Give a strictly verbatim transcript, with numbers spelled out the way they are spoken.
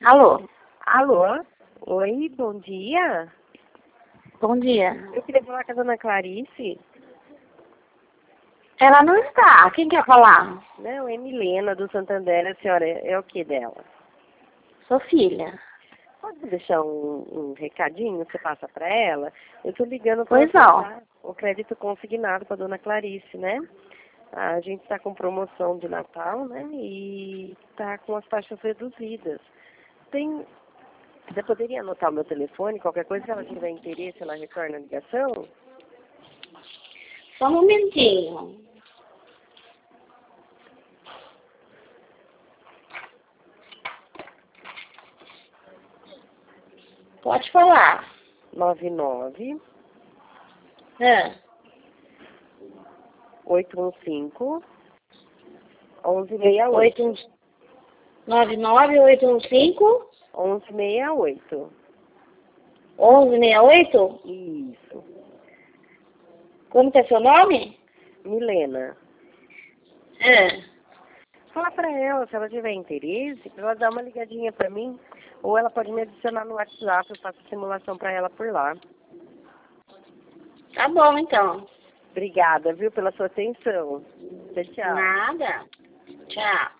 Alô? Alô? Oi, bom dia. Bom dia. Eu queria falar com a dona Clarice. Ela não está. Quem quer falar? Não, é Milena, do Santander. A senhora é, é o que dela? Sou filha. Pode deixar um, um recadinho, você passa para ela? Eu estou ligando para Pois não. o crédito consignado para a dona Clarice, né? A gente está com promoção de Natal, né? E está com as taxas reduzidas. Tem... Você poderia anotar o meu telefone? Qualquer coisa, se ela tiver interesse, ela retorna a ligação? Só um momentinho. Pode falar. nove nove É. oito um cinco onze sessenta e oito. oito nove nove oito um cinco onze sessenta e oito. onze sessenta e oito? Isso. Como que é seu nome? Milena. É. Fala pra ela, se ela tiver interesse, pra ela dar uma ligadinha pra mim. Ou ela pode me adicionar no WhatsApp, eu faço a simulação pra ela por lá. Tá bom, então. Obrigada, viu, pela sua atenção. Tchau, tchau. Nada. Tchau.